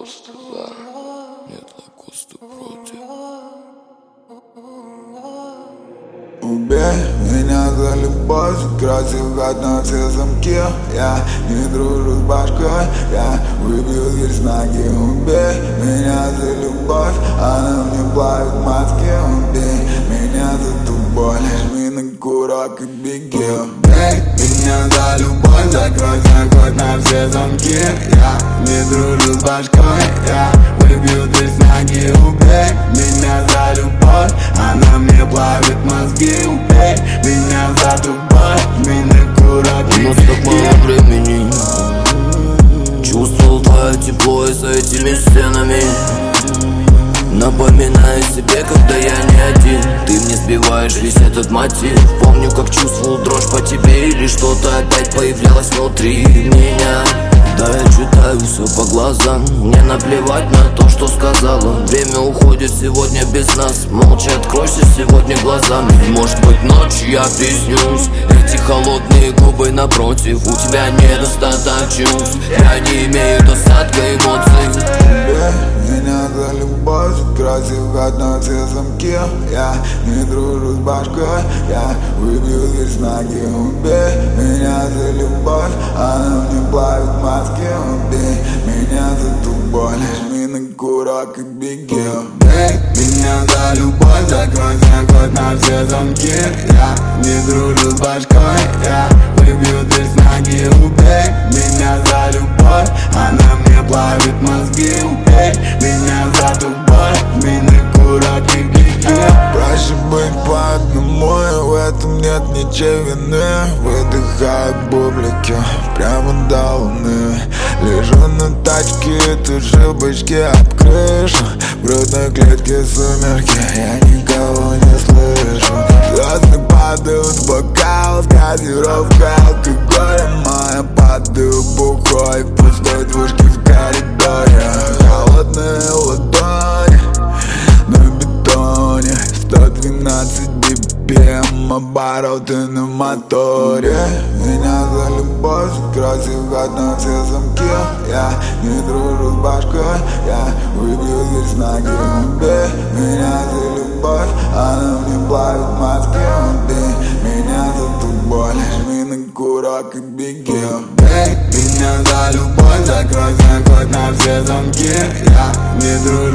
Лакоста за, нет Лакоста против. Убей меня за любовь, красивать на все замки. Я не дружу с башкой, я выбью дверь с ноги. Убей меня за любовь, она мне плавит мозги. Убей меня за ту боль, жми на курок и беги. Убей меня за любовь, закрой на все замки. Я не дружу с башкой, я выбью дверь с ноги. Убей меня за любовь, она мне плавит мозги. Убей меня за ту боль, жми на курок и у нас так мало времени. Чувствовал твое тепло и за этими стенами. Напоминаю себе, когда я не один. Ты мне сбиваешь весь этот мотив. Помню, как чувствовал дрожь по тебе, или что-то опять появлялось внутри меня. Да, я читаю все по глазам. Мне наплевать на то, что сказала. Время уходит сегодня без нас. Молча откройся сегодня глазами. Может быть, ночью я приснюсь. Эти холодные губы напротив. У тебя недостаток чувств. Я не имею достатка эмоций. Меня за любовь, красивать на все замки. Я не дружу с башкой, я выбью дверь с ноги. Убей меня за любовь, она мне плавит мозги. Убей меня за ту боль, жми на курок и беги. Убей меня за любовь, закрой на все замки. Я не дружу с башкой, я выбью дверь с ноги. Убей меня за любовь, она мне плавит мозги. Убей меня за ту боль, жми на курок и беги. Проще быть по одному, и в этом нет ничей вины. Выдыхаю бублики прямо до луны. Лежу на тачке, тут же бычки об крышу. В грудной клетке сумерки, я никого не слышу. Звезды падают в бокал, газировка алкоголем. Моя падаю бухой в пустой двушке в коридоре. Холодные ладони на бетоне, 112 BPM, обороты на моторе. Меня за любовь, красивать на все замки. Я не дружу с башкой, я выбью дверь с ноги. Убей меня за любовь, она мне плавит мозги. Убей меня за ту боль, жми на курок и беги. Убей меня за любовь, закрой на все замки. Я не дружу